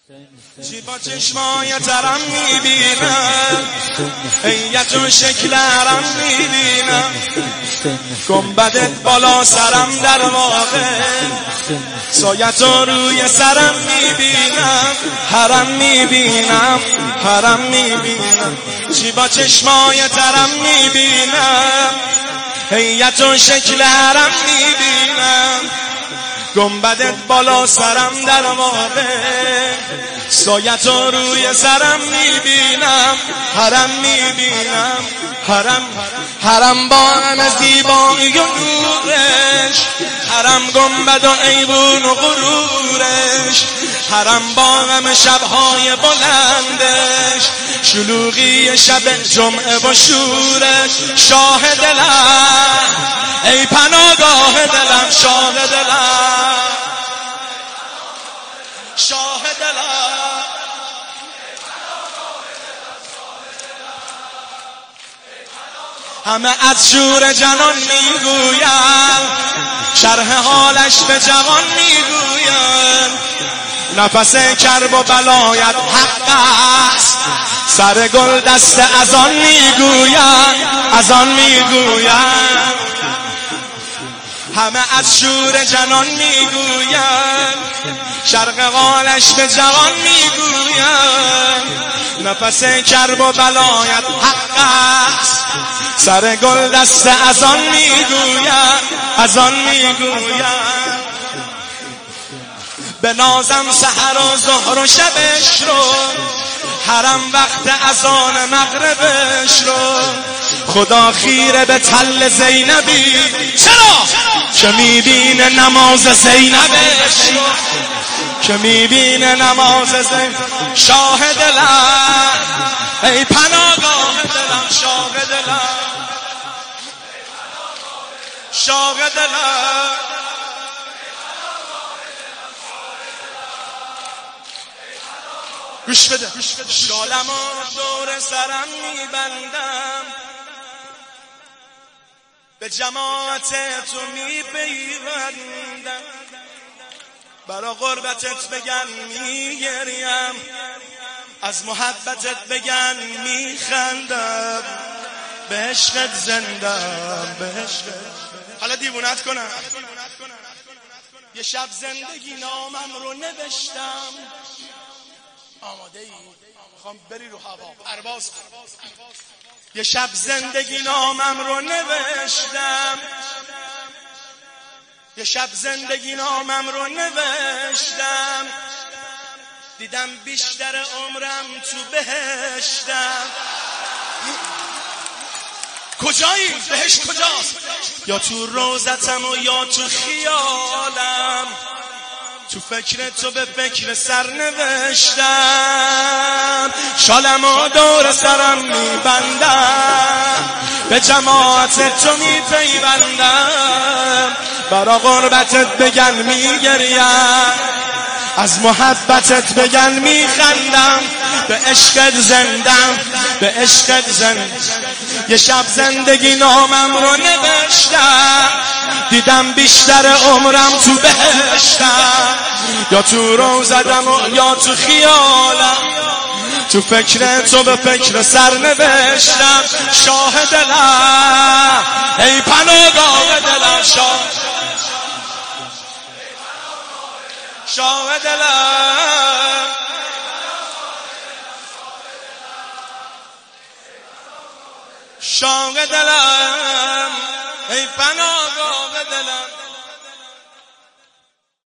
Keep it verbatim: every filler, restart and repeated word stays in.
چی با چشمای ترم میبینم، هیئت و شکل حرم میبینم، گنبدت بالا سرم در واقع، سایت رو روی سرم میبینم، حرم میبینم، حرم میبینم. چی با چشمای ترم میبینم، هیئت و شکل حرم میبینم، گنبدت بالا سرم در واقع، سایت رو روی سرم میبینم، حرم میبینم، حرم حرم با همه زیبایی و نورش، حرم گنبد و ایوون و غرورش، حرم با همه شبهای بلندش، شلوغی شب جمعه و شورش. شاه دلم ای پناهگاه دلم، شاه دلم، شاه دلم، همه از شور جنان میگوین، شرح حالش به جوان میگوین، نفس کرب و بلایت حق است، سر گل دست از آن میگوین، از آن میگوین، همه از شور جنان میگوین، شرق حالش به جوان میگوین، نفس کرب و بلایت حق است، سر گل دست از آن میگوین، از آن میگوین. به نازم سحر و ظهر و شبش رو، حرم وقت اذان مغربش رو، خدا خیره به تل زینبی، چرا؟ که میبینه نماز زینبش رو، که میبینه نماز زینب. شاه دلم ای پناهگاه دلم، شاه دلم، شاه دلم، گوش بده. شالمو دور سرم میبندم، به جماعت تو میپیوندم، برا غربتت بگن میگریم، از محبتت بگن میخندم، به عشقت زندم، به عشقت. حالا دیوونت کنم. یه شب زندگی نامم رو نوشتم، آماده ای؟ میخوام بری رو هوا پرواز. یه شب زندگی نامم رو نوشتم، یه شب زندگی نامم رو نوشتم، دیدم بیشتر عمرم تو بهشتم. کجایی؟ بهشت کجاست؟ یا تو روزتم و یا تو خیالم، تو فکر تو به فکر سر نوشتم، شالمو دور سرم میبندم، به جماعت تو میپیوندم، برا غربتت بگن میگریم، از محبتت بگن میخندم، به عشقت زندم، به عشقت زندم. یه شب زندگی نامم رو نوشتم، دیدم بیشتر عمرم تو بهشتم، یا تو روزدم و یا تو خیالم، تو فکر تو به فکر سر نوشتم. شاه دلم ای پناهگاه دلم، شاه شاه دلم، شاه دلم ای پناهگاه دلم.